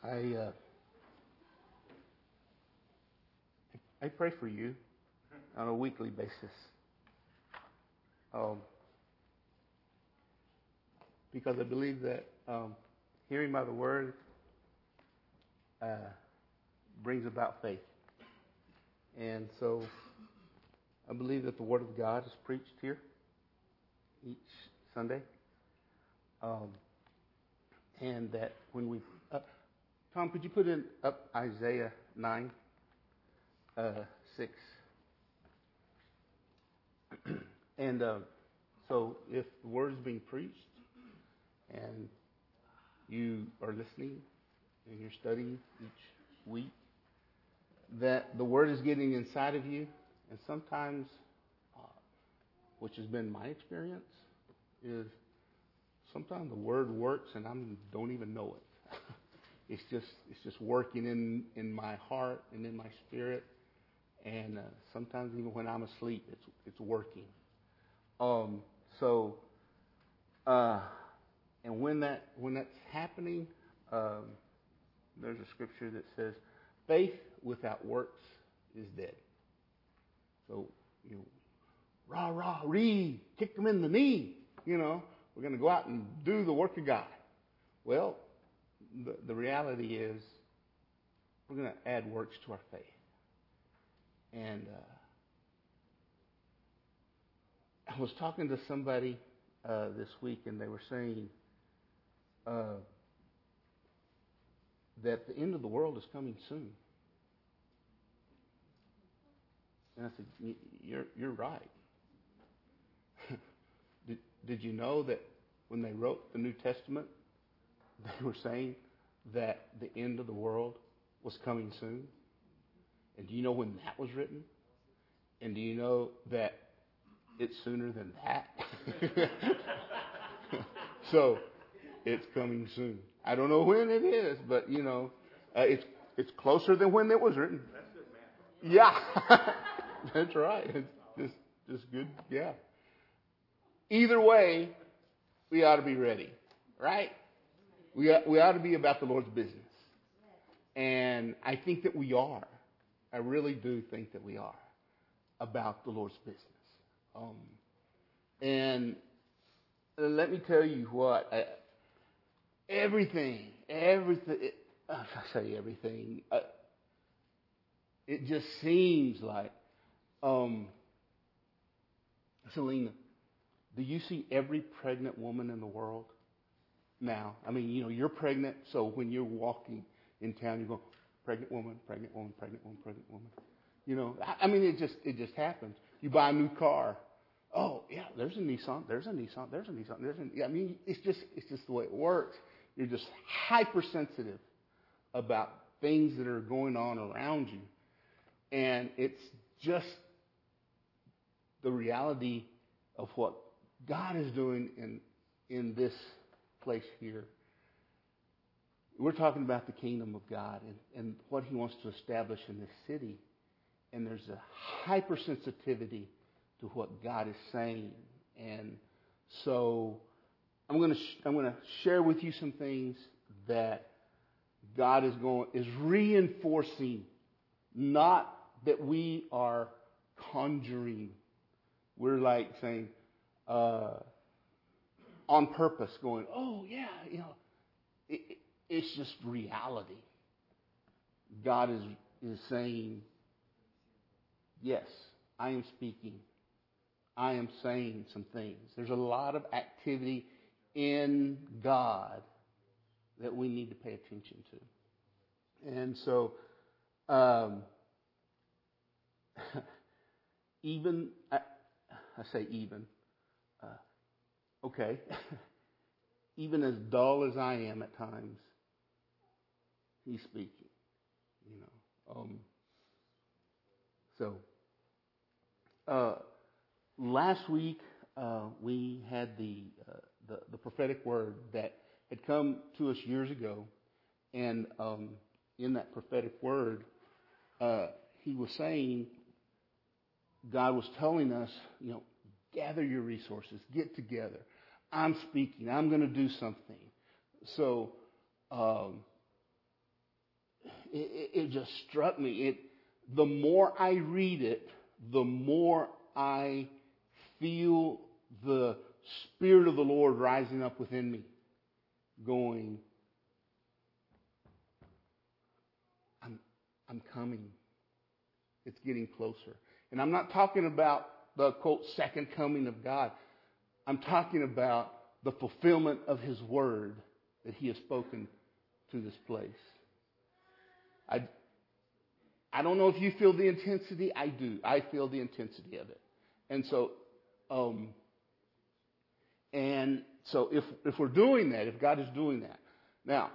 I I pray for you on a weekly basis, because I believe that hearing by the word brings about faith, and so I believe that the word of God is preached here each Sunday, and that when we Tom, could you put in up Isaiah 9, 6? And so if the word is being preached and you are listening and you're studying each week, that the word is getting inside of you, and sometimes, which has been my experience, is sometimes the word works and I don't even know it. It's just working in my heart and in my spirit, and sometimes even when I'm asleep, it's working. And when that's happening, there's a scripture that says, "Faith without works is dead." So rah rah ree, kick them in the knee. We're going to go out and do the work of God. Well, the reality is, we're going to add works to our faith. And I was talking to somebody this week, and they were saying that the end of the world is coming soon. And I said, "You're right." Did you know that when they wrote the New Testament, they were saying that the end of the world was coming soon? And do you know when that was written? And do you know that it's sooner than that? So it's coming soon. I don't know when it is, but it's closer than when it was written. That's good, man. Yeah, that's right. It's just good. Yeah. Either way, we ought to be ready, right? We ought to be about the Lord's business, and I think that we are. I really do think that we are about the Lord's business. And let me tell you what, everything, I say everything, it just seems like, Selena, do you see every pregnant woman in the world now? I mean, you're pregnant, so when you're walking in town, you go, pregnant woman, pregnant woman, pregnant woman, pregnant woman. I mean, it just happens. You buy a new car. Oh, yeah, there's a Nissan, there's a Nissan, there's a Nissan, I mean, it's just the way it works. You're just hypersensitive about things that are going on around you. And it's just the reality of what God is doing in this place here. We're talking about the kingdom of God and what He wants to establish in this city. And there's a hypersensitivity to what God is saying. And so I'm going to share with you some things that God is reinforcing, not that we are conjuring. We're like saying, on purpose, going, oh yeah, it's just reality. God is saying, yes, I am speaking. I am saying some things. There's a lot of activity in God that we need to pay attention to. And so, even, I say even, okay, even as dull as I am at times, He's speaking, last week we had the prophetic word that had come to us years ago, and in that prophetic word, He was saying, God was telling us, gather your resources, get together. I'm speaking. I'm going to do something. So it just struck me. The more I read it, the more I feel the Spirit of the Lord rising up within me, going, I'm coming. It's getting closer. And I'm not talking about the, quote, second coming of God. I'm talking about the fulfillment of His Word that He has spoken to this place. I don't know if you feel the intensity. I do. I feel the intensity of it. And so if we're doing that, if God is doing that. Now,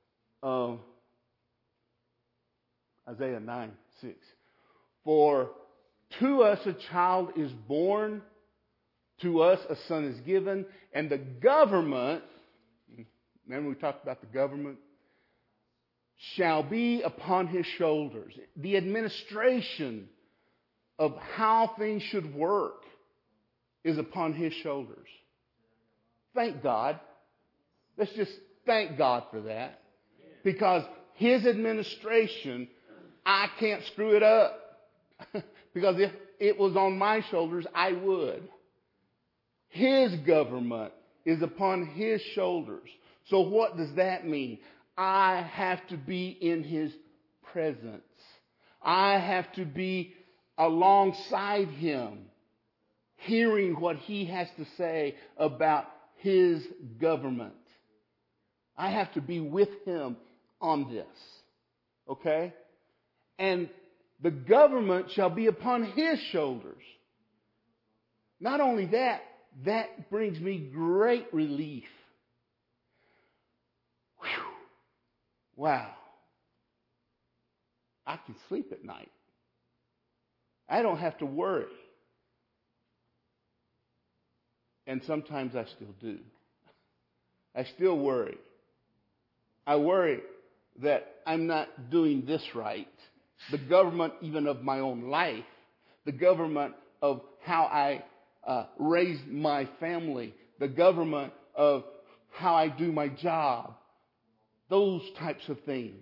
Isaiah 9:6. For to us a child is born, to us a son is given, and the government, remember we talked about the government, shall be upon his shoulders. The administration of how things should work is upon his shoulders. Thank God. Let's just thank God for that. Because his administration, I can't screw it up. Because if it was on my shoulders, I would. His government is upon his shoulders. So what does that mean? I have to be in his presence. I have to be alongside him, hearing what he has to say about his government. I have to be with him on this. Okay? And the government shall be upon his shoulders. Not only that, that brings me great relief. Whew. Wow. I can sleep at night. I don't have to worry. And sometimes I still do. I still worry. I worry that I'm not doing this right. The government even of my own life. The government of how I raise my family. The government of how I do my job. Those types of things.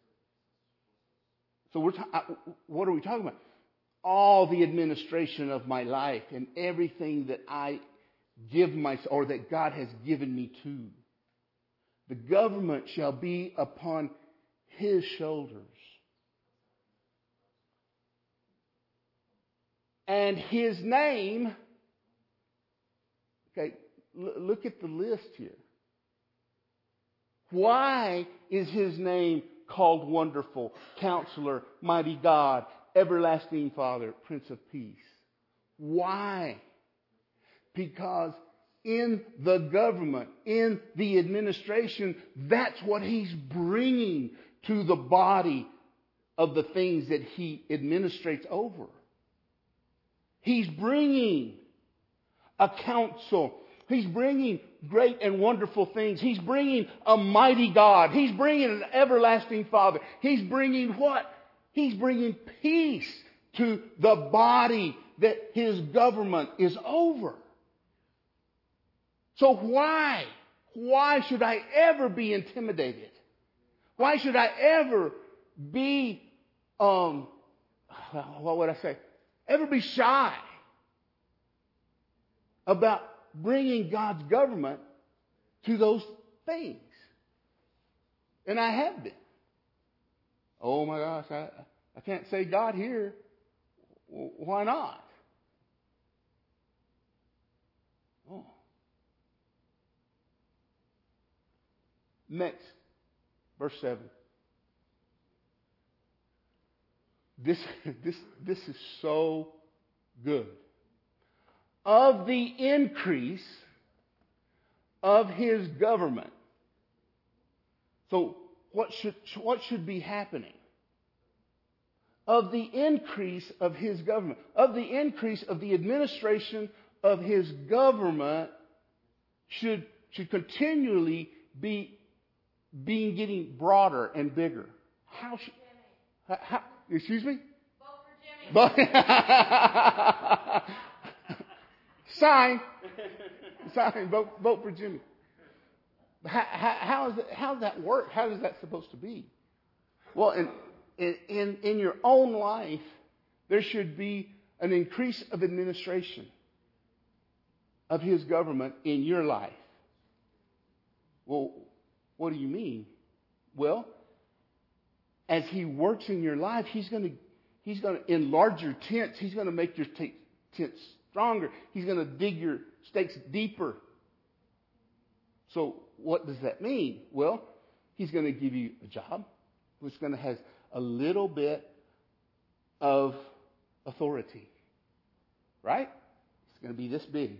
So what are we talking about? All the administration of my life and everything that I give myself, or that God has given me to. The government shall be upon his shoulders. And his name, okay, look at the list here. Why is his name called Wonderful, Counselor, Mighty God, Everlasting Father, Prince of Peace? Why? Because in the government, in the administration, that's what he's bringing to the body of the things that he administrates over. He's bringing a counsel. He's bringing great and wonderful things. He's bringing a mighty God. He's bringing an everlasting Father. He's bringing what? He's bringing peace to the body that his government is over. So why? Why should I ever be intimidated? Why should I ever be, what would I say? Ever be shy about bringing God's government to those things? And I have been. Oh my gosh, I can't say God here. Why not? Oh. Next, verse 7. This is so good. Of the increase of his government. So what should be happening? Of the increase of his government, of the increase of the administration of his government should continually be getting broader and bigger. How? Excuse me? Vote for Jimmy. Sign. Vote for Jimmy. How does that work? How is that supposed to be? Well, in your own life, there should be an increase of administration of His government in your life. Well, what do you mean? Well, as He works in your life, He's going to enlarge your tents. He's going to make your tents stronger. He's going to dig your stakes deeper. So what does that mean? Well, He's going to give you a job which is going to have a little bit of authority. Right? It's going to be this big.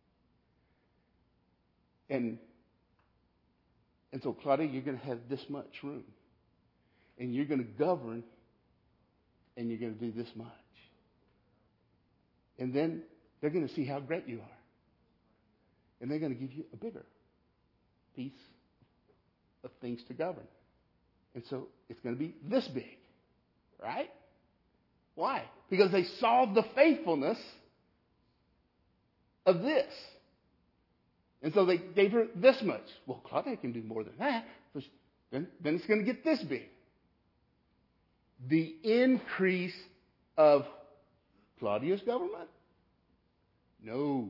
And so, Claudia, you're going to have this much room. And you're going to govern, and you're going to do this much. And then they're going to see how great you are. And they're going to give you a bigger piece of things to govern. And so it's going to be this big. Right? Why? Because they saw the faithfulness of this. And so they gave her this much. Well, Claudia can do more than that. So then it's going to get this big. The increase of Claudia's government? No.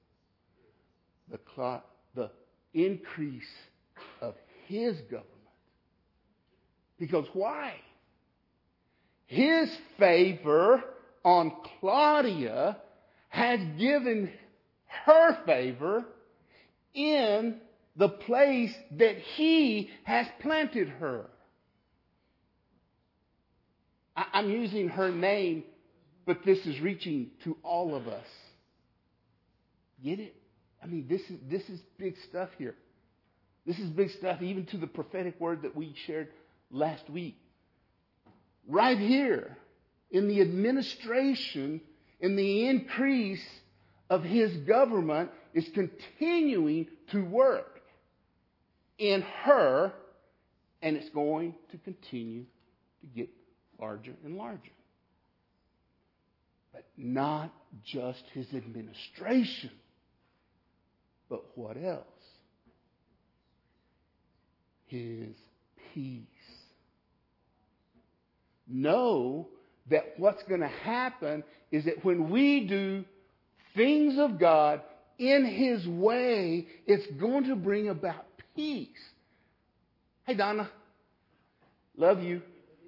The increase of His government. Because why? His favor on Claudia has given her favor in the place that He has planted her. I'm using her name, but this is reaching to all of us. Get it? I mean, this is big stuff here. This is big stuff, even to the prophetic word that we shared last week. Right here, in the administration, in the increase of His government, is continuing to work in her, and it's going to continue to get larger and larger. But not just His administration, but what else? His peace. Know that what's going to happen is that when we do things of God in His way, it's going to bring about peace. Hey, Donna. Love you.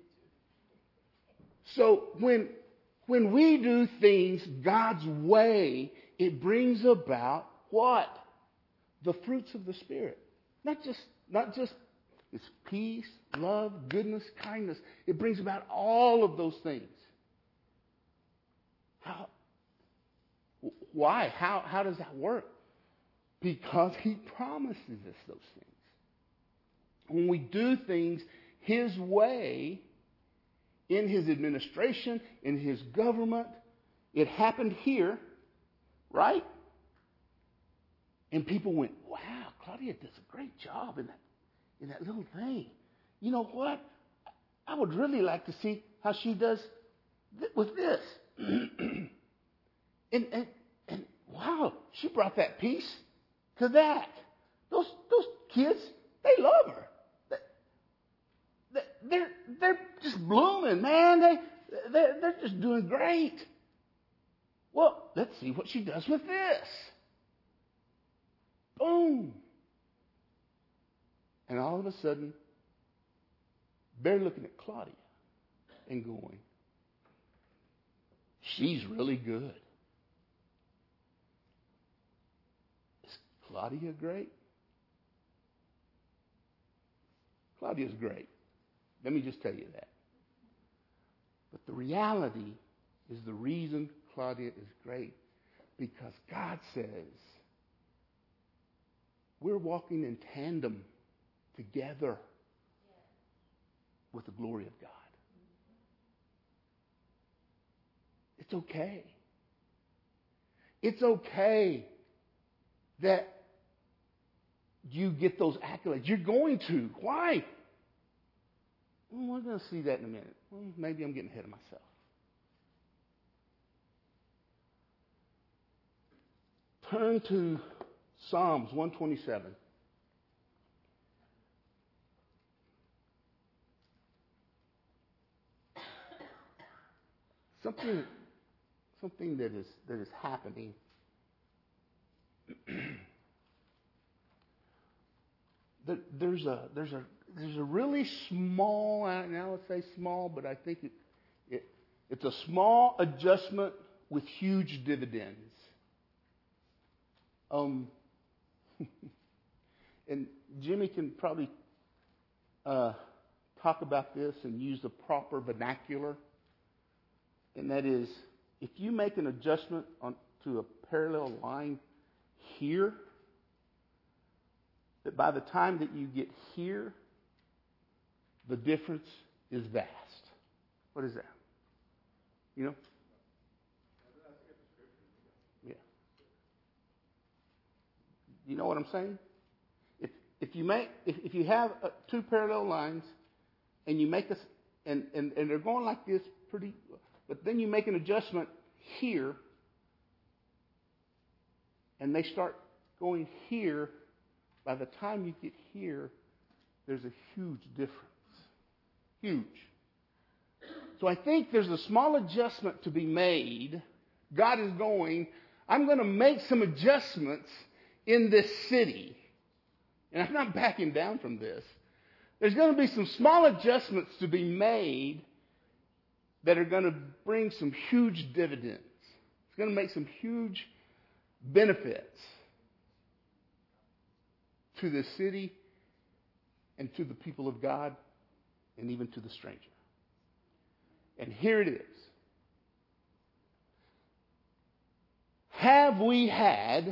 So when we do things God's way, it brings about what? The fruits of the Spirit. Not just it's peace, love, goodness, kindness. It brings about all of those things. Why? How does that work? Because He promises us those things. When we do things His way, in His administration, in His government, it happened here, right? And people went, wow, Claudia does a great job in that little thing. You know what? I would really like to see how she does with this. and wow, she brought that peace to that. Those kids, they love her. They're just blooming, man. They're just doing great. Well, let's see what she does with this. Boom. And all of a sudden, they're looking at Claudia and going, she's really good. Is Claudia great? Claudia's great. Let me just tell you that. But the reality is the reason Claudia is great because God says we're walking in tandem together with the glory of God. It's okay. It's okay that you get those accolades. You're going to. Why? Well, we're going to see that in a minute. Well, maybe I'm getting ahead of myself. Turn to Psalms 127. something that is happening. There's a really small, now let's say small, but I think it's a small adjustment with huge dividends. And Jimmy can probably talk about this and use the proper vernacular. And that is, if you make an adjustment to a parallel line here, that by the time that you get here, the difference is vast. What is that? You know? Yeah. You know what I'm saying? If you have two parallel lines and you make this and they're going like this pretty, but then you make an adjustment here and they start going here, by the time you get here, there's a huge difference. Huge. So I think there's a small adjustment to be made. God is going, I'm going to make some adjustments in this city. And I'm not backing down from this. There's going to be some small adjustments to be made that are going to bring some huge dividends. It's going to make some huge benefits to the city and to the people of God and even to the stranger. And here it is. Have we had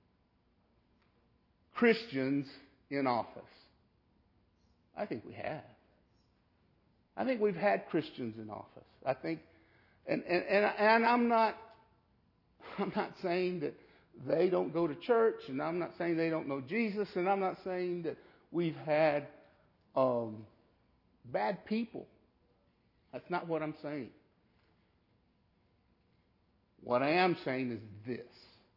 Christians in office? I think we have. I think we've had Christians in office. I think, and I'm not saying that they don't go to church, and I'm not saying they don't know Jesus, and I'm not saying that we've had bad people. That's not what I'm saying. What I am saying is this.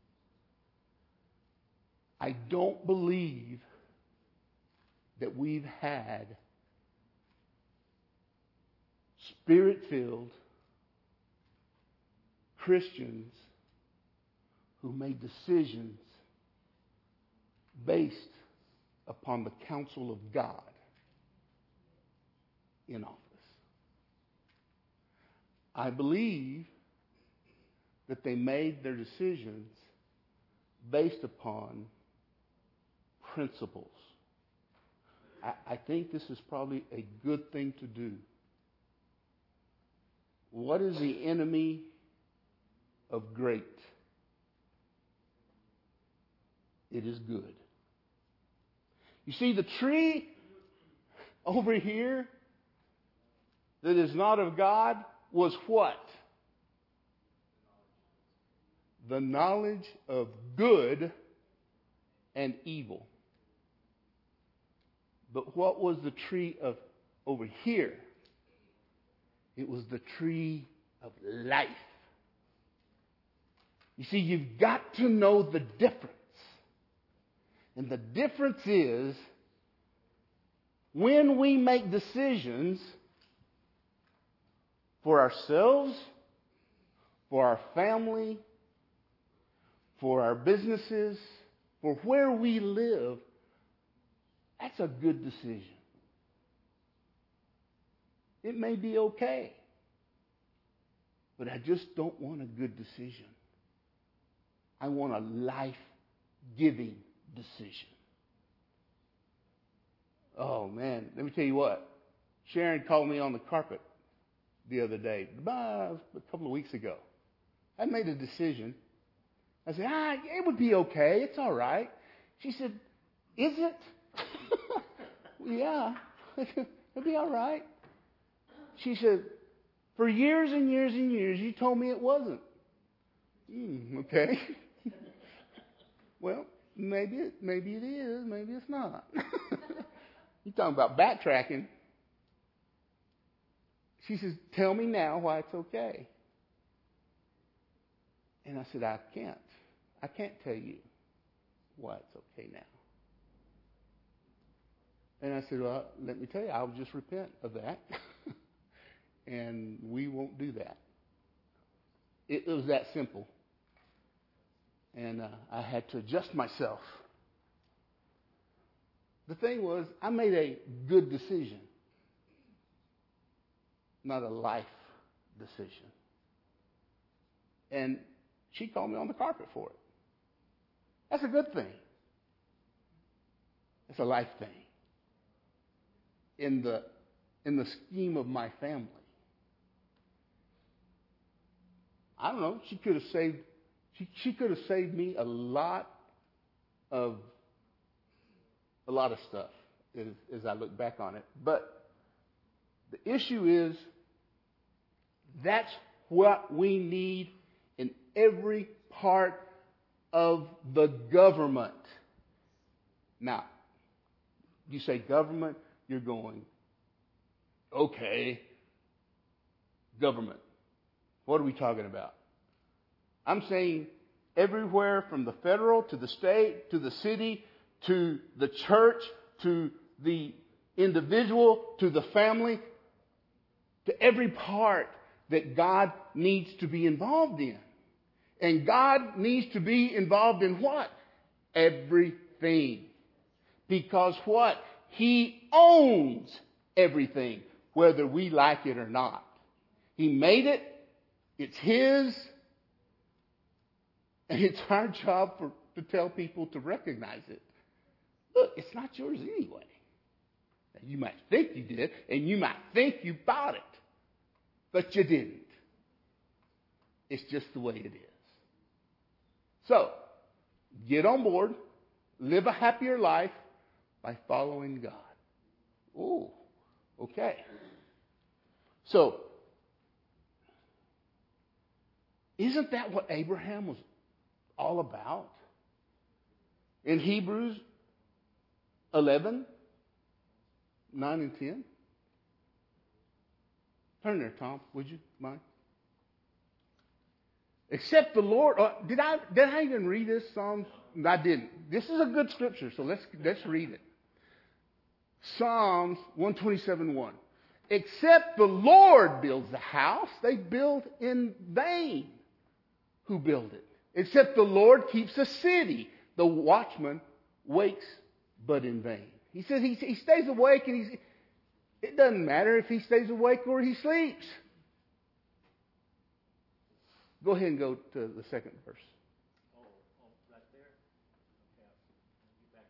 I don't believe that we've had Spirit-filled Christians who made decisions based upon the counsel of God in office. I believe that they made their decisions based upon principles. I think this is probably a good thing to do. What is the enemy of great? It is good. You see, the tree over here that is not of God was what? The knowledge of good and evil. But what was the tree of over here? It was the tree of life. You see, you've got to know the difference. And the difference is when we make decisions for ourselves, for our family, for our businesses, for where we live, that's a good decision. It may be okay, but I just don't want a good decision. I want a life-giving decision. Oh, man, let me tell you what. Sharon called me on the carpet the other day, a couple of weeks ago. I made a decision. I said, it would be okay. It's all right. She said, is it? Yeah, it'll be all right. She said, for years and years and years, you told me it wasn't. Okay. Well, maybe it is, maybe it's not. You're talking about backtracking. She says, tell me now why it's okay. And I said, I can't tell you why it's okay now. And I said, well, let me tell you, I'll just repent of that. And we won't do that. It was that simple. And I had to adjust myself. The thing was, I made a good decision, not a life decision. And she called me on the carpet for it. That's a good thing. It's a life thing. In the scheme of my family. I don't know, she could have saved me a lot of stuff as I look back on it. But the issue is, that's what we need in every part of the government. Now, you say government, you're going, okay, government. What are we talking about? I'm saying everywhere from the federal to the state to the city to the church to the individual to the family, to every part that God needs to be involved in. And God needs to be involved in what? Everything. Because what? He owns everything, whether we like it or not. He made it. It's His. And it's our job to tell people to recognize it. Look, it's not yours anyway. Now, you might think you did, and you might think you bought it, but you didn't. It's just the way it is. So, get on board, live a happier life by following God. Oh, okay. So, isn't that what Abraham was all about? In Hebrews 11, 9 and 10. Turn there, Tom, would you mind? Except the Lord. Did I even read this Psalm? I didn't. This is a good scripture, so let's read it. Psalms 127:1. Except the Lord builds the house, they build in vain who build it. Except the Lord keeps a city, the watchman wakes but in vain. He says he stays awake, and it doesn't matter if he stays awake or he sleeps. Go ahead and go to the second verse. Oh, right there? Okay, get back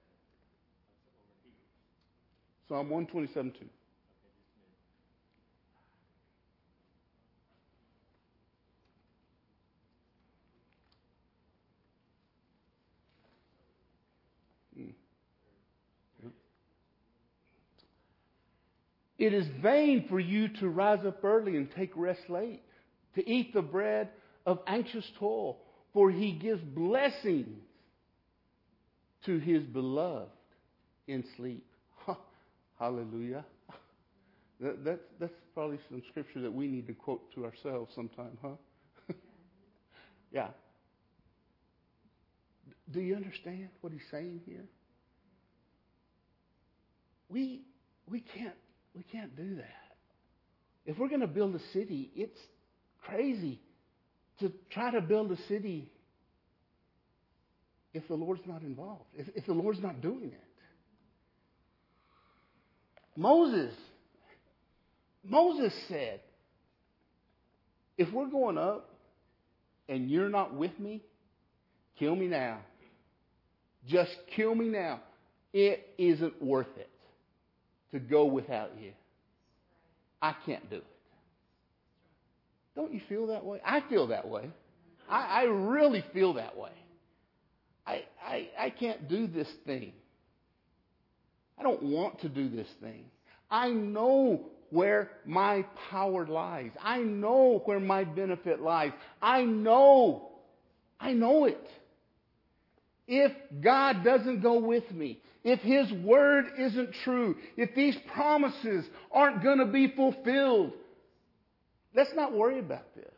to Psalm 127:2. Okay, just a minute. It is vain for you to rise up early and take rest late, to eat the bread of anxious toil, for He gives blessings to His beloved in sleep. Hallelujah. That's probably some scripture that we need to quote to ourselves sometime, huh? Yeah. Do you understand what he's saying here? We can't do that. If we're going to build a city, it's crazy to try to build a city if the Lord's not involved, if the Lord's not doing it. Moses said, if we're going up and you're not with me, kill me now. Just kill me now. It isn't worth it to go without you. I can't do it. Don't you feel that way? I feel that way. I really feel that way. I can't do this thing. I don't want to do this thing. I know where my power lies. I know where my benefit lies. I know it. If God doesn't go with me, if His word isn't true, if these promises aren't going to be fulfilled, let's not worry about this.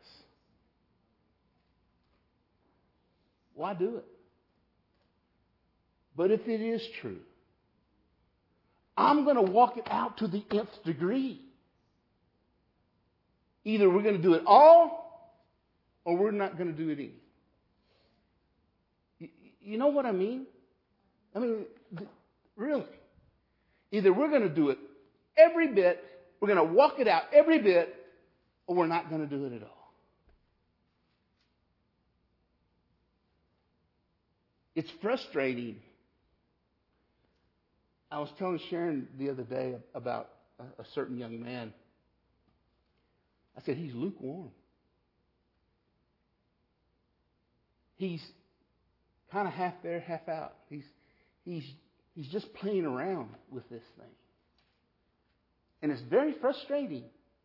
Why do it? But if it is true, I'm going to walk it out to the nth degree. Either we're going to do it all, or we're not going to do it any. You know what I mean? I mean, really. Either we're going to do it every bit, we're going to walk it out every bit, or we're not going to do it at all. It's frustrating. I was telling Sharon the other day about a certain young man. I said, he's lukewarm. He's kind of half there, half out. He's just playing around with this thing. And it's very frustrating.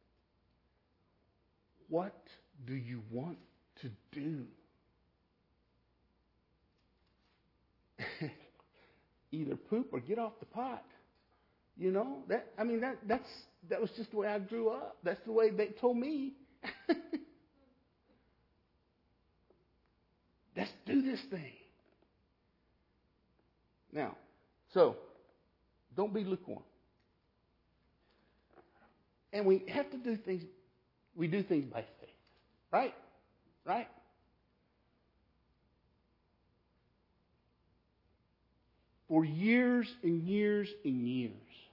What do you want to do? Either poop or get off the pot. You know, that was just the way I grew up. That's the way they told me. Let's do this thing. Now, so don't be lukewarm. And we have to do things. We do things by faith, right? Right? For years and years and years,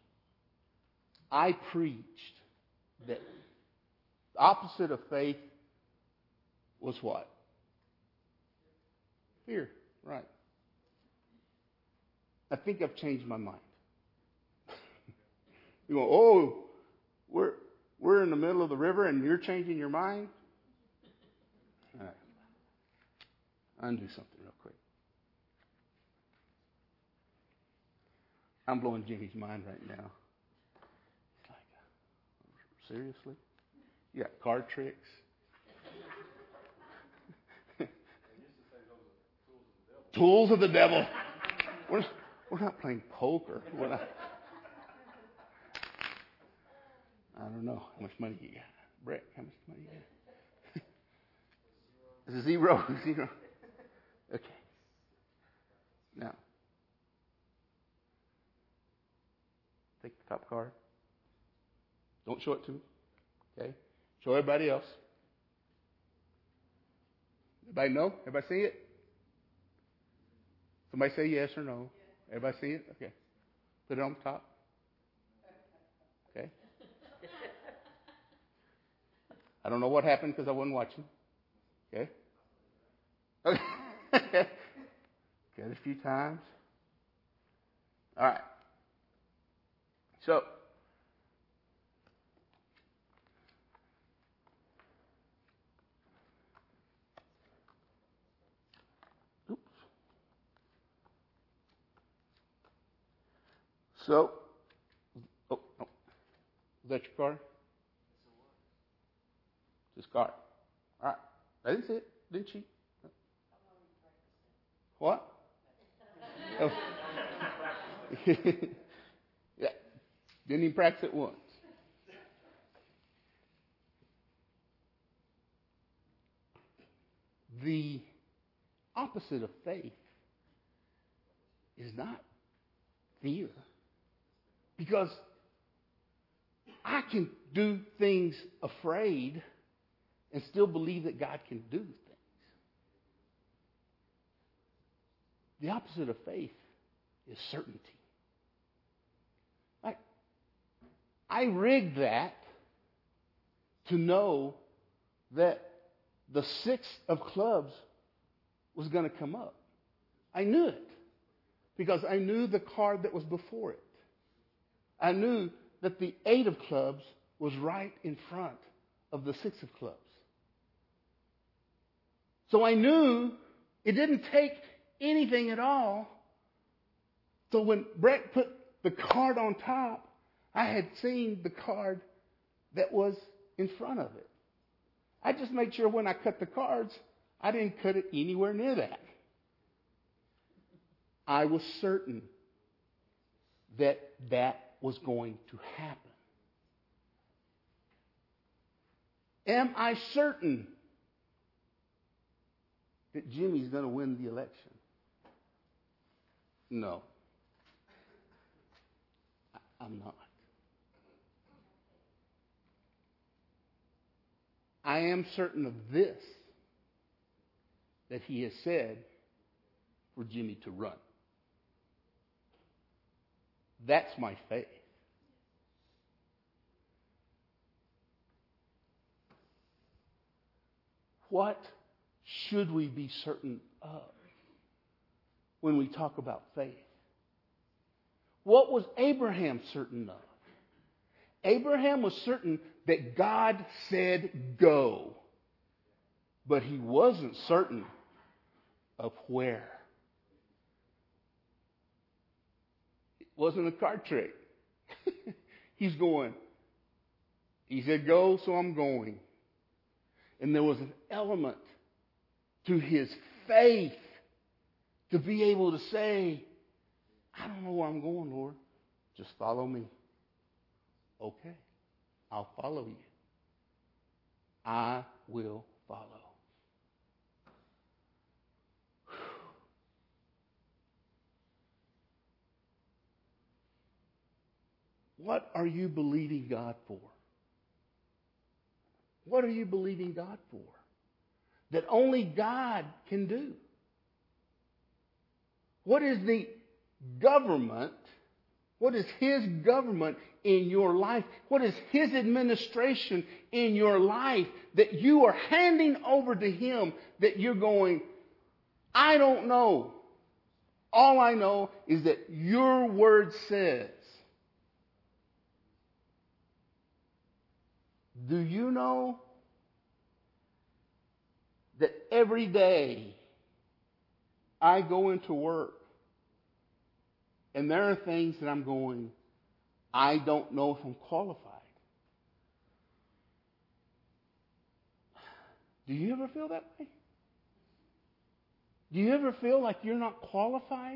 I preached that the opposite of faith was what? Fear, right. I think I've changed my mind. You go, oh, we're in the middle of the river and you're changing your mind? All right. Undo something real quick. I'm blowing Jimmy's mind right now. He's like, seriously? You got card tricks? Tools of the devil. We're not playing poker. I don't know. How much money you got? Brett, how much money you got? It's a zero. Zero. Okay. Now, take the top card. Don't show it to me. Okay? Show everybody else. Everybody know? Everybody see it? Somebody say yes or no. Everybody see it? Okay. Put it on the top. Okay. I don't know what happened because I wasn't watching. Okay. Okay. Get it a few times. All right. So, oops. So, oh, is that your card? This card. All right. I didn't see it. Didn't cheat. What? Oh. Yeah. Didn't even practice it once. The opposite of faith is not fear. Because I can do things afraid and still believe that God can do things. The opposite of faith is certainty. I rigged that to know that the 6 of clubs was going to come up. I knew it because I knew the card that was before it. I knew that the 8 of clubs was right in front of the 6 of clubs. So I knew it didn't take anything at all. So when Brett put the card on top, I had seen the card that was in front of it. I just made sure when I cut the cards, I didn't cut it anywhere near that. I was certain that that was going to happen. Am I certain that Jimmy's going to win the election? No. I'm not. I am certain of this, that He has said for Jimmy to run. That's my faith. What should we be certain of when we talk about faith? What was Abraham certain of? Abraham was certain that God said go, but he wasn't certain of where. It wasn't a card trick. He's going. He said go, so I'm going. And there was an element to his faith to be able to say, I don't know where I'm going, Lord. Just follow me. Okay, I'll follow you. I will follow. What are you believing God for? What are you believing God for? That only God can do. What is the government? What is His government in your life? What is His administration in your life that you are handing over to Him that you're going, I don't know. All I know is that your word says. Do you know that every day I go into work and there are things that I'm going, I don't know if I'm qualified? Do you ever feel that way? Do you ever feel like you're not qualified?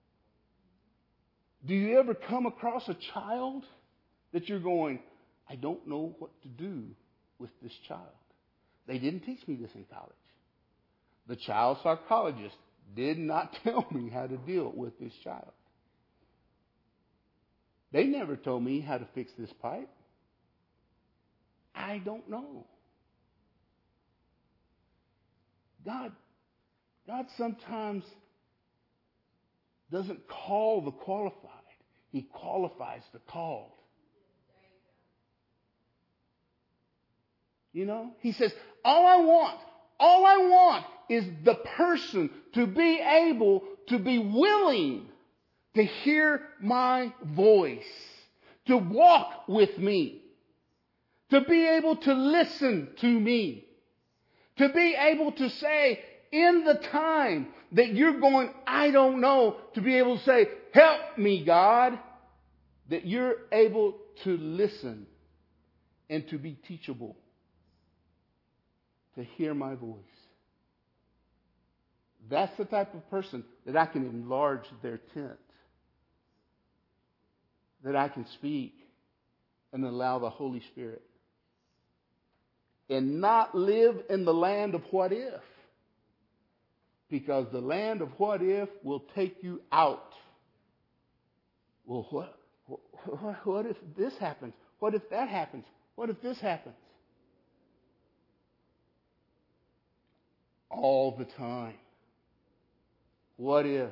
Do you ever come across a child that you're going, I don't know what to do with this child? They didn't teach me this in college. The child psychologist did not tell me how to deal with this child. They never told me how to fix this pipe. I don't know. God sometimes doesn't call the qualified. He qualifies the called. You know, He says, all I want is the person to be able to be willing to hear my voice, to walk with me, to be able to listen to me, to be able to say in the time that you're going, I don't know, to be able to say, help me, God, that you're able to listen and to be teachable, to hear my voice. That's the type of person that I can enlarge their tent, that I can speak and allow the Holy Spirit, and not live in the land of what if, because the land of what if will take you out. Well, what if this happens? What if that happens? What if this happens? All the time. What if?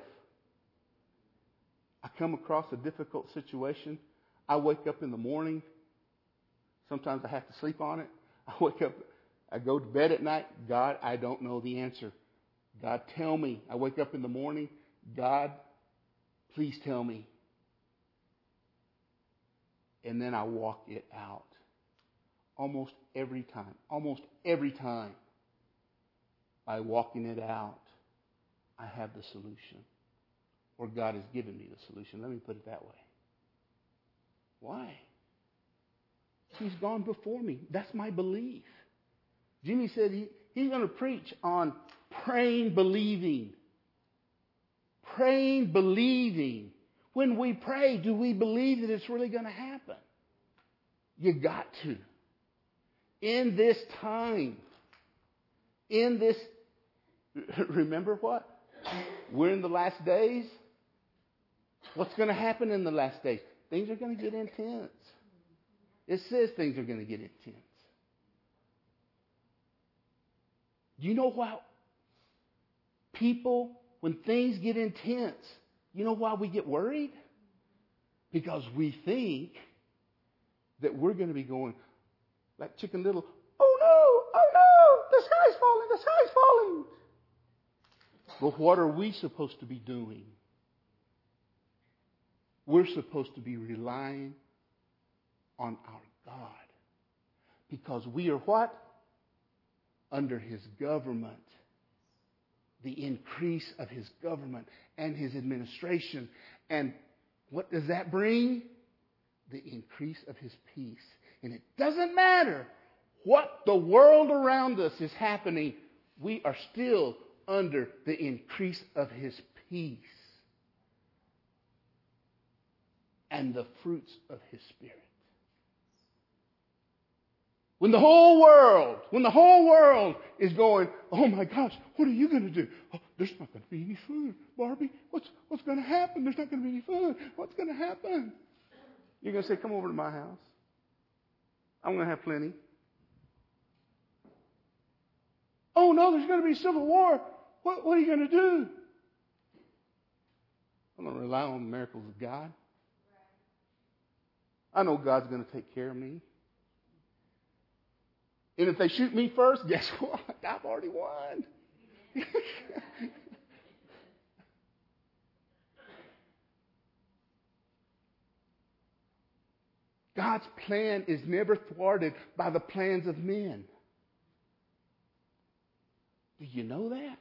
I come across a difficult situation. I wake up in the morning. Sometimes I have to sleep on it. I wake up, I go to bed at night. God, I don't know the answer. God, tell me. I wake up in the morning. God, please tell me. And then I walk it out. Almost every time. By walking it out, I have the solution. Or God has given me the solution. Let me put it that way. Why? He's gone before me. That's my belief. Jimmy said he's going to preach on praying, believing. Praying, believing. When we pray, do we believe that it's really going to happen? You got to. In this time. Remember what? We're in the last days. What's going to happen in the last days? Things are going to get intense. It says things are going to get intense. Do you know People, when things get intense, you know why we get worried? Because we think that we're going to be going like Chicken Little, oh no, the sky's falling, the sky's falling. But what are we supposed to be doing? We're supposed to be relying on our God. Because we are what? Under His government. The increase of His government and His administration. And what does that bring? The increase of His peace. And it doesn't matter what the world around us is happening, we are still under the increase of His peace and the fruits of His Spirit. When the whole world is going, oh my gosh, what are you going to do? Oh, there's not going to be any food. Barbie, what's going to happen? There's not going to be any food. What's going to happen? You're going to say, come over to my house. I'm going to have plenty. Oh no, there's going to be civil war. What are you going to do? I'm going to rely on the miracles of God. I know God's going to take care of me. And if they shoot me first, guess what? I've already won. God's plan is never thwarted by the plans of men. Do you know that?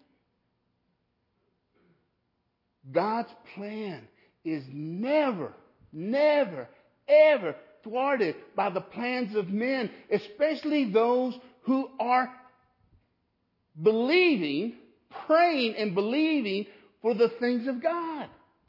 God's plan is never, ever thwarted by the plans of men, especially those who are believing, praying and believing for the things of God.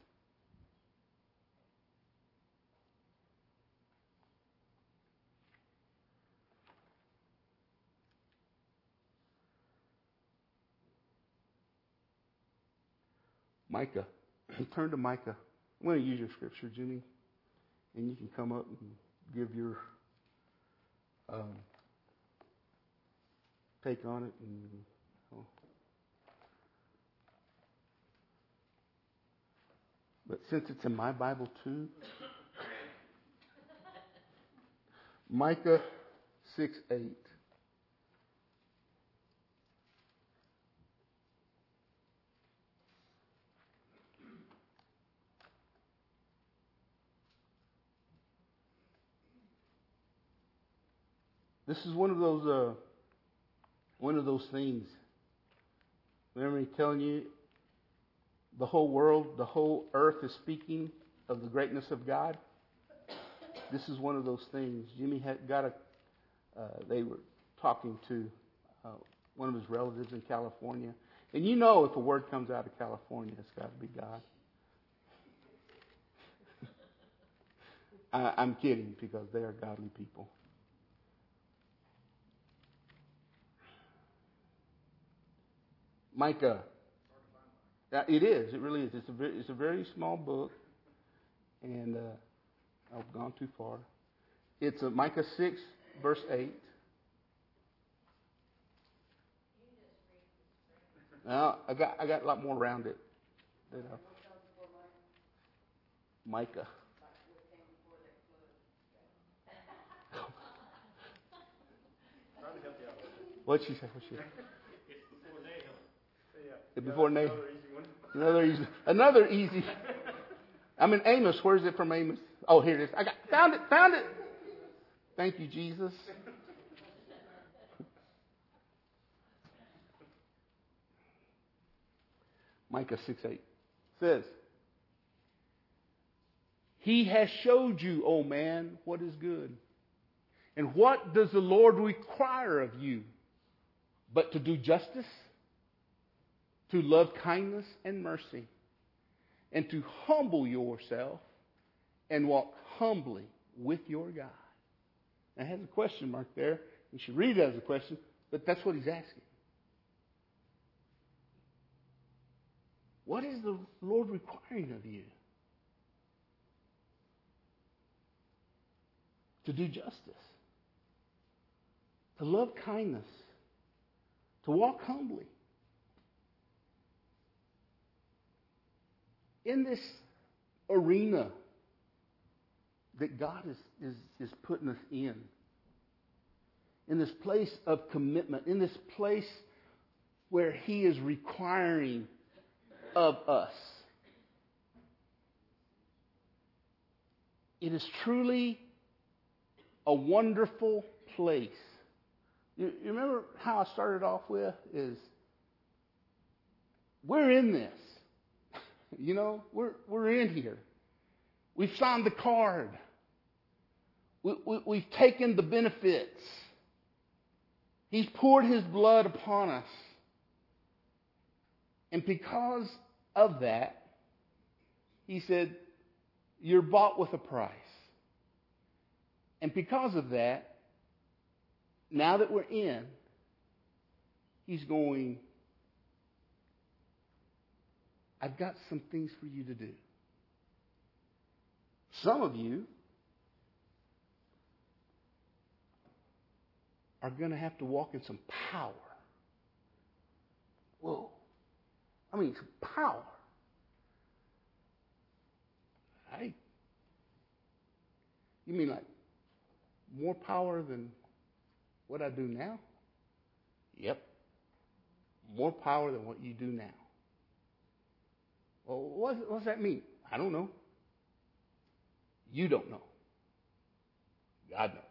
Micah. Turn to Micah. I'm going to use your scripture, Jimmy. And you can come up and give your take on it. But since it's in my Bible too, Micah 6:8. This is one of those things. Remember me telling you, the whole world, the whole earth is speaking of the greatness of God. This is one of those things. Jimmy had got they were talking to one of his relatives in California, and you know if a word comes out of California, it's got to be God. I'm kidding because they are godly people. Micah. It is. It really is. It's a very small book, and I've gone too far. It's Micah 6, verse 8. Now I got a lot more around it. Micah. What'd she say? Before Nahum. Another easy. I'm in Amos. Where is it from Amos? Oh, here it is. Found it. Thank you, Jesus. Micah 6:8 says, He has showed you, O man, what is good. And what does the Lord require of you? But to do justice, to love kindness and mercy, and to humble yourself and walk humbly with your God. Now, it has a question mark there. You should read it as a question, but that's what he's asking. What is the Lord requiring of you? To do justice, to love kindness, to walk humbly. in this arena that God is putting us in this place of commitment, in this place where He is requiring of us. It is truly a wonderful place. You remember how I started off with is we're in this. You know, we're in here. We've signed the card. We've taken the benefits. He's poured His blood upon us. And because of that, He said, you're bought with a price. And because of that, now that we're in, He's going, I've got some things for you to do. Some of you are going to have to walk in some power. Whoa. I mean, some power. You mean like more power than what I do now? Yep. More power than what you do now. Well, what does that mean? I don't know. You don't know. God knows.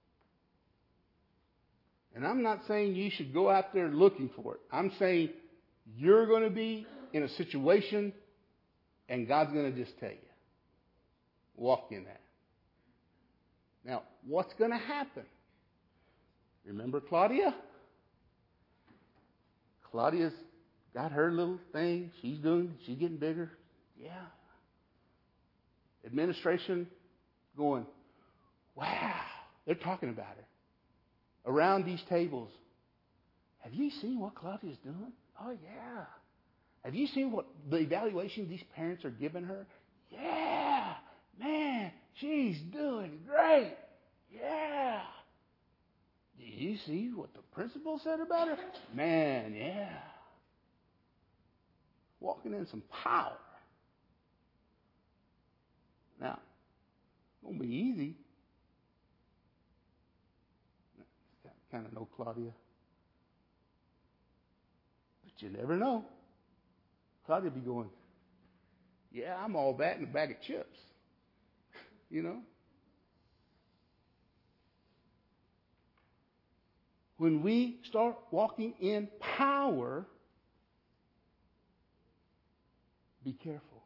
And I'm not saying you should go out there looking for it. I'm saying you're going to be in a situation and God's going to just tell you. Walk in that. Now, what's going to happen? Remember Claudia? Claudia's got her little thing. She's getting bigger. Yeah. Administration going, wow, they're talking about her. Around these tables. Have you seen what Claudia's doing? Oh, yeah. Have you seen what the evaluation these parents are giving her? Yeah. Man, she's doing great. Yeah. Did you see what the principal said about her? Man, yeah. Walking in some power. Now, it won't be easy. Kind of know Claudia. But you never know. Claudia be going, yeah, I'm all that in a bag of chips. You know? When we start walking in power, be careful.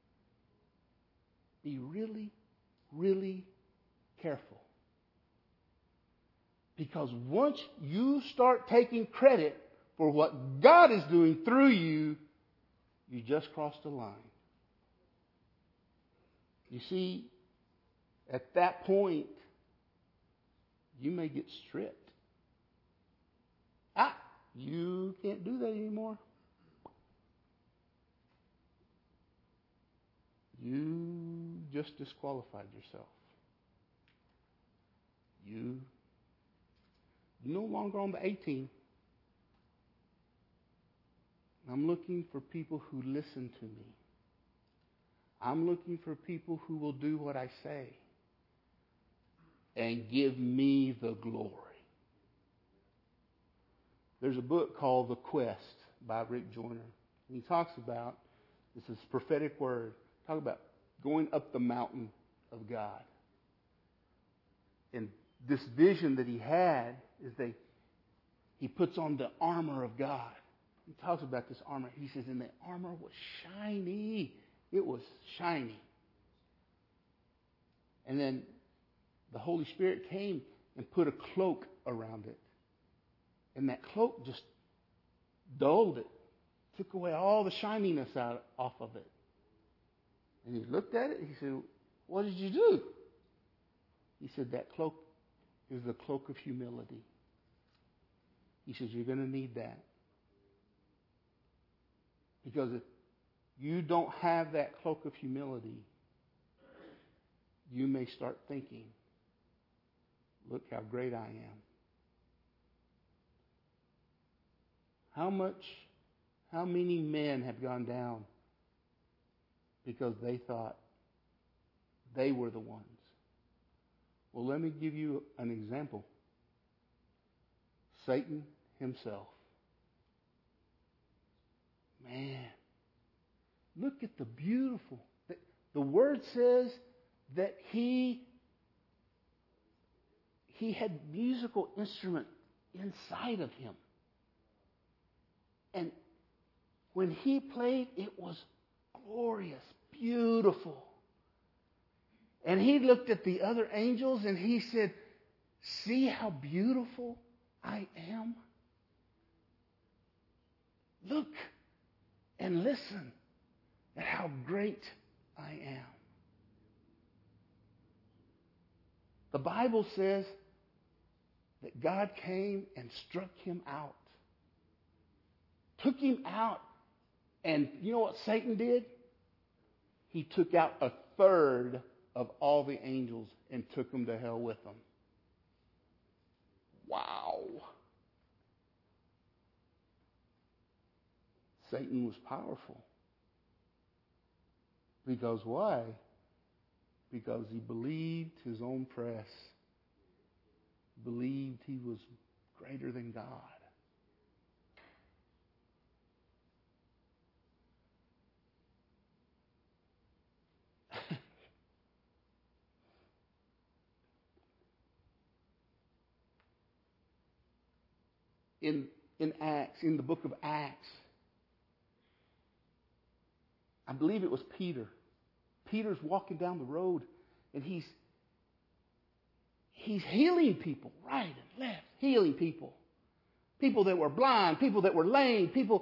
Be really, really careful. Because once you start taking credit for what God is doing through you, you just crossed the line. You see, at that point, you may get stripped. You can't do that anymore. You just disqualified yourself. You're no longer on the A team. I'm looking for people who listen to me. I'm looking for people who will do what I say and give me the glory. There's a book called The Quest by Rick Joyner. And he talks about, this is prophetic word, talk about going up the mountain of God. And this vision that he had is he puts on the armor of God. He talks about this armor. He says, and the armor was shiny. It was shiny. And then the Holy Spirit came and put a cloak around it. And that cloak just dulled it. Took away all the shininess off of it. And he looked at it. He said, what did you do? He said, that cloak is the cloak of humility. He says, you're going to need that. Because if you don't have that cloak of humility, you may start thinking, look how great I am. How many men have gone down because they thought they were the ones. Well, let me give you an example. Satan himself. Man, look at the beautiful. The Word says that he had musical instruments inside of him. And when he played, it was glorious, beautiful. And he looked at the other angels and he said, "See how beautiful I am? Look and listen at how great I am." The Bible says that God came and struck him out. Took him out. And you know what Satan did? He took out a third of all the angels and took them to hell with them. Wow. Satan was powerful. Because why? Because he believed his own press. Believed he was greater than God. In Acts, in the book of Acts, I believe it was Peter. Peter's walking down the road and he's healing people right and left, healing people. People that were blind, people that were lame, people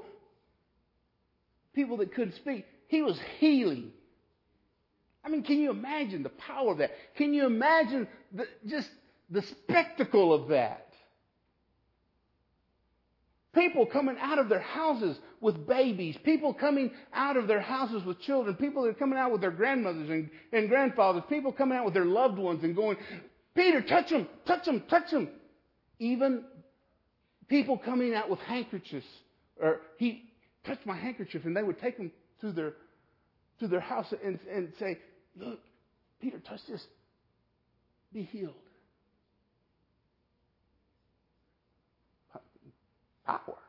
that couldn't speak. He was healing. I mean, can you imagine the power of that? Can you imagine just the spectacle of that? People coming out of their houses with babies. People coming out of their houses with children. People that are coming out with their grandmothers and grandfathers. People coming out with their loved ones and going, "Peter, touch them, touch them, touch them." Even people coming out with handkerchiefs. Or he touched my handkerchief, and they would take them to their house and say, "Look, Peter, touch this. Be healed." Power.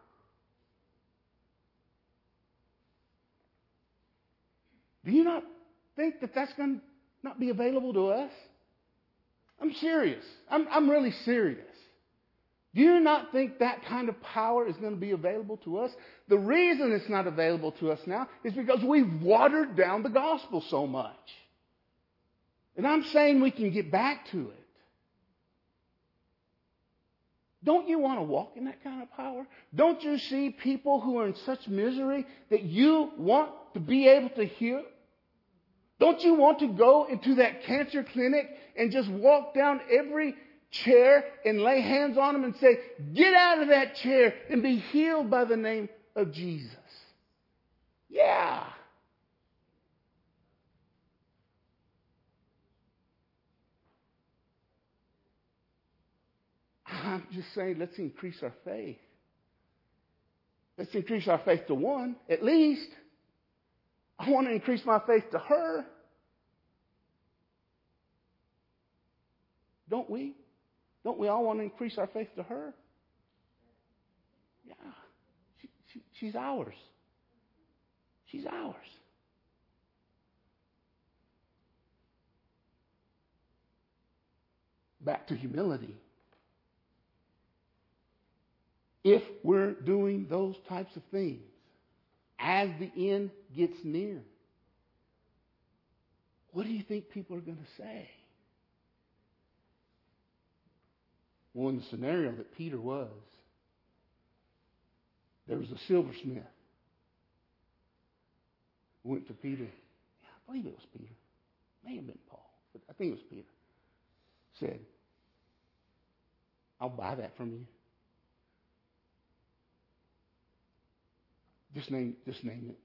Do you not think that that's going to not be available to us? I'm serious. I'm really serious. Do you not think that kind of power is going to be available to us? The reason it's not available to us now is because we've watered down the gospel so much. And I'm saying we can get back to it. Don't you want to walk in that kind of power? Don't you see people who are in such misery that you want to be able to heal? Don't you want to go into that cancer clinic and just walk down every chair and lay hands on them and say, "Get out of that chair and be healed by the name of Jesus"? Yeah. I'm just saying, let's increase our faith. Let's increase our faith to one, at least. I want to increase my faith to her. Don't we? Don't we all want to increase our faith to her? Yeah. She's ours. She's ours. Back to humility. If we're doing those types of things as the end gets near, what do you think people are going to say? Well, in the scenario that Peter was, there was a silversmith who went to Peter. I believe it was Peter. May have been Paul, but I think it was Peter. Said, "I'll buy that from you. Just name it.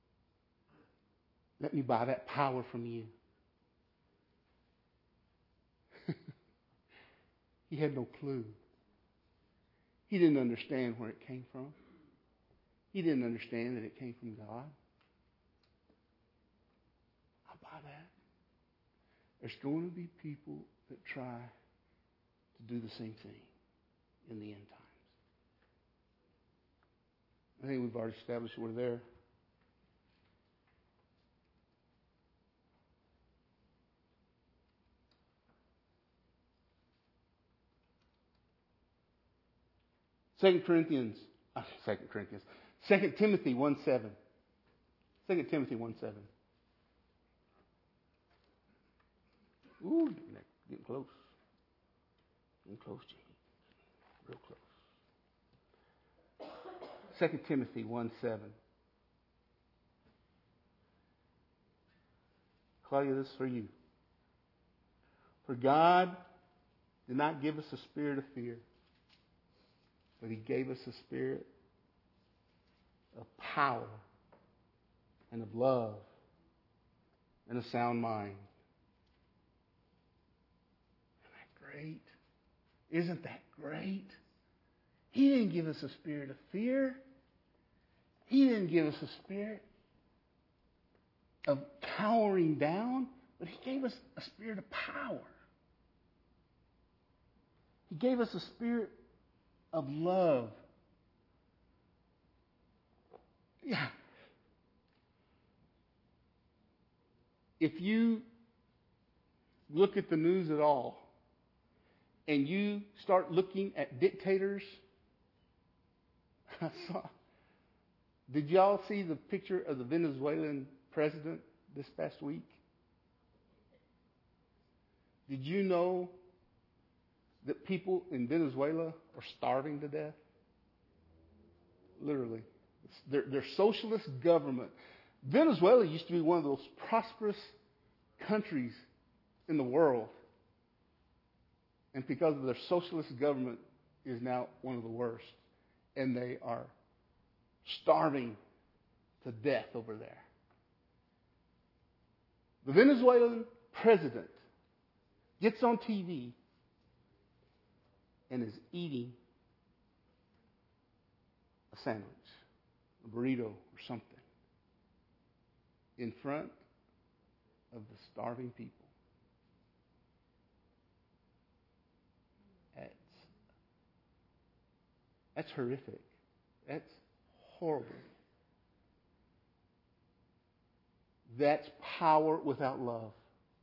Let me buy that power from you." He had no clue. He didn't understand where it came from. He didn't understand that it came from God. How about that? There's going to be people that try to do the same thing in the end times. I think we've already established we're there. Second Timothy 1:7. 2 Timothy 1:7. Ooh, getting close. Getting close, Jimmy. Real close. 2 Timothy 1:7. Claudia, this is for you. For God did not give us a spirit of fear, but He gave us a spirit of power and of love and a sound mind. Isn't that great? Isn't that great? He didn't give us a spirit of fear. He didn't give us a spirit of cowering down, but He gave us a spirit of power. He gave us a spirit of love. Yeah. If you look at the news at all, and you start looking at dictators, did y'all see the picture of the Venezuelan president this past week? Did you know that people in Venezuela are starving to death? Literally. Their socialist government. Venezuela used to be one of those prosperous countries in the world. And because of their socialist government is now one of the worst. And they are starving to death over there. The Venezuelan president gets on TV and is eating a sandwich, a burrito or something, in front of the starving people. That's horrific. That's horrible. That's power without love.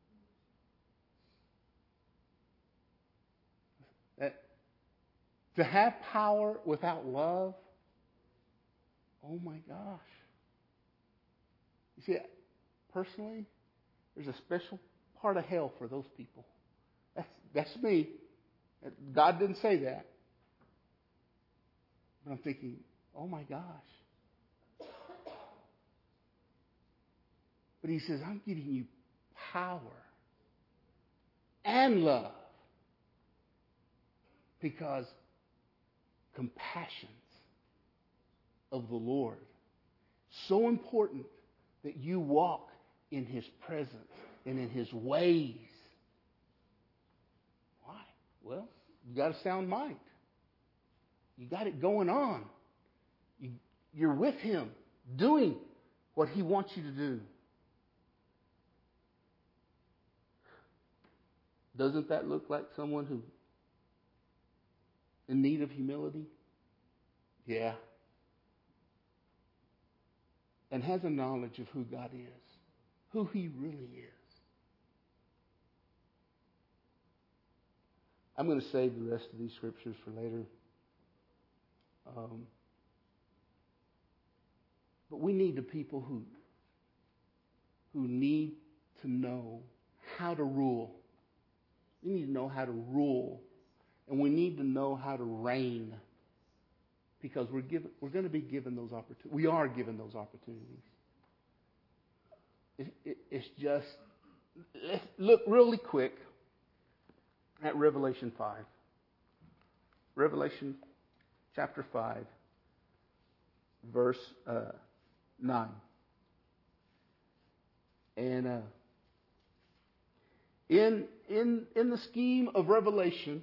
To have power without love, oh my gosh. You see, personally, there's a special part of hell for those people. That's me. God didn't say that. But I'm thinking, oh my gosh. But He says, I'm giving you power and love. Because compassions of the Lord, so important that you walk in His presence and in His ways. Why? Well, you got a sound mind. You got it going on. You're with Him, doing what He wants you to do. Doesn't that look like someone who in need of humility? Yeah. And has a knowledge of who God is, who He really is. I'm going to save the rest of these scriptures for later. But we need the people who need to know how to rule. We need to know how to rule. And we need to know how to reign. Because we're going to be given those opportunities. We are given those opportunities. It's just, let's look really quick at Revelation 5. Revelation chapter 5, verse 9. And in the scheme of Revelation,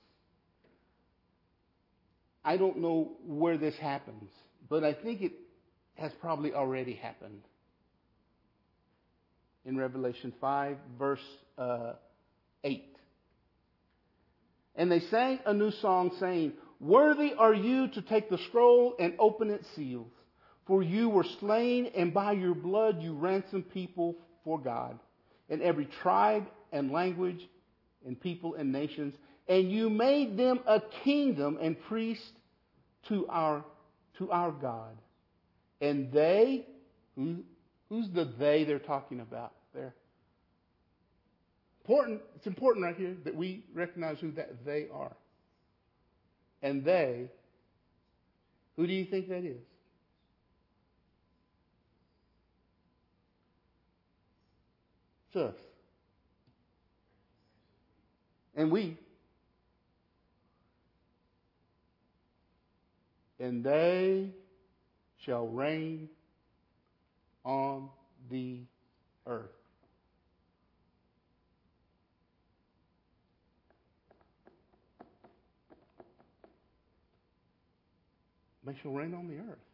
I don't know where this happens, but I think it has probably already happened. in Revelation 5, verse 8. And they sang a new song, saying, "Worthy are you to take the scroll and open its seals. For you were slain, and by your blood you ransomed people for God, in every tribe and language and people and nations. And you made them a kingdom and priests to our God. And they," who's the they they're talking about there? It's important right here that we recognize who that they are. And they, who do you think that is? It's us. And we. And they shall reign on the earth. They shall reign on the earth.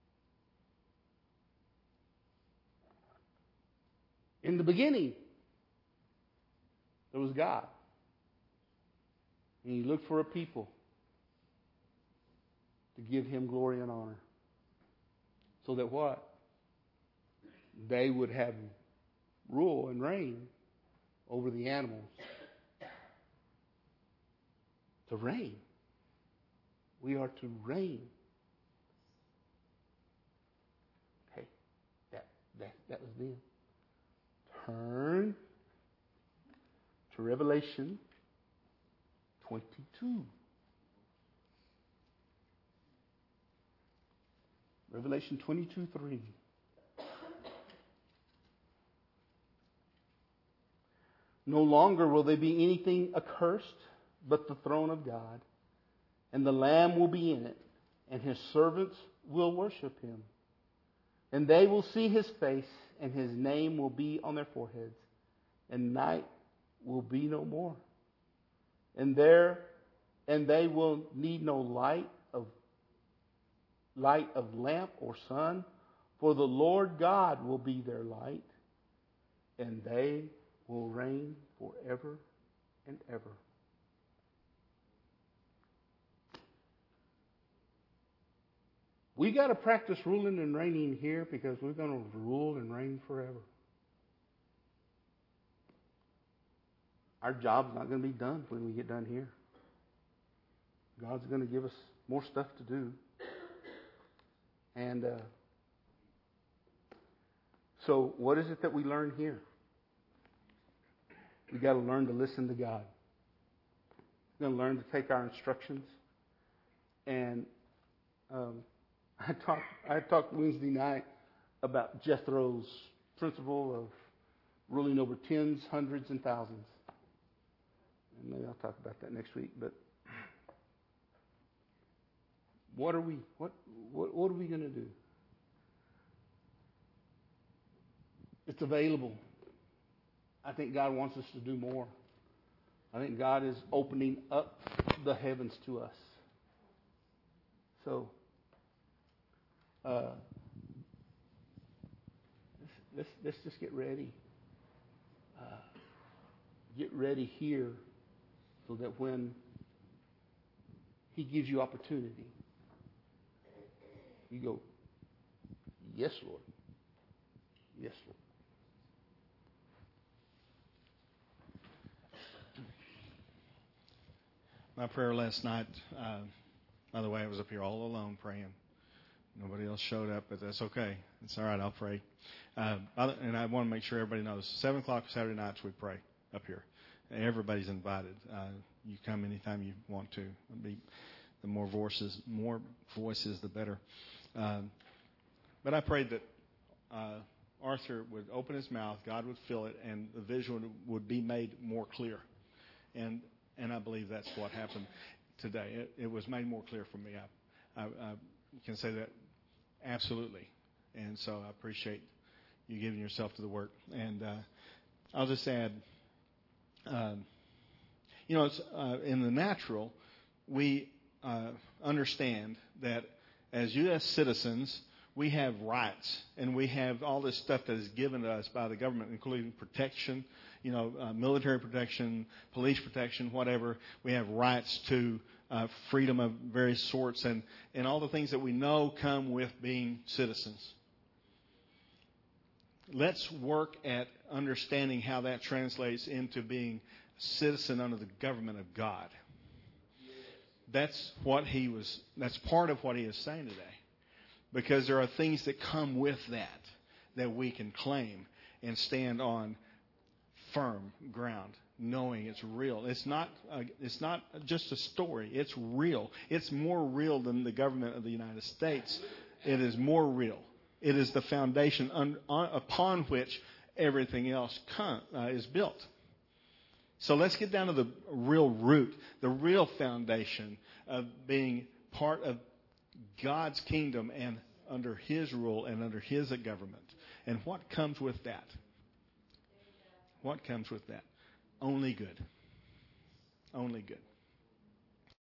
In the beginning, there was God. And He looked for a people to give Him glory and honor. So that what? They would have rule and reign over the animals. To reign. We are to reign. Okay, that was then. Turn to Revelation 22. Revelation 22:3. No longer will there be anything accursed but the throne of God, and the Lamb will be in it, and His servants will worship Him. And they will see His face, and His name will be on their foreheads, and night will be no more. And they will need no light of lamp or sun, for the Lord God will be their light, and they will reign forever and ever. We got to practice ruling and reigning here because we're going to rule and reign forever. Our job's not going to be done when we get done here. God's going to give us more stuff to do. And so what is it that we learn here? We got to learn to listen to God. We're going to learn to take our instructions. And I talked Wednesday night about Jethro's principle of ruling over tens, hundreds, and thousands. And maybe I'll talk about that next week. But what are we going to do? It's available. I think God wants us to do more. I think God is opening up the heavens to us. So let's just get ready. Get ready here so that when He gives you opportunity, you go, "Yes, Lord. Yes, Lord." My prayer last night, by the way, I was up here all alone praying. Nobody else showed up, but that's okay. It's all right. I'll pray. And I want to make sure everybody knows, 7 o'clock Saturday nights we pray up here. Everybody's invited. You come anytime you want to. The more voices, the better. But I prayed that Arthur would open his mouth, God would fill it, and the vision would be made more clear. And I believe that's what happened today. It was made more clear for me. I can say that absolutely. And so I appreciate you giving yourself to the work. And I'll just add, it's, in the natural, we understand that as U.S. citizens, we have rights, and we have all this stuff that is given to us by the government, including protection, military protection, police protection, whatever. We have rights to freedom of various sorts, and all the things that we know come with being citizens. Let's work at understanding how that translates into being a citizen under the government of God. That's part of what he is saying today. Because there are things that come with that we can claim and stand on firm ground, knowing it's real. It's not just a story. It's real. It's more real than the government of the United States. It is more real. It is the foundation upon which everything else is built. So let's get down to the real root, the real foundation of being part of God's kingdom and under His rule and under His government. And what comes with that? What comes with that? Only good. Only good.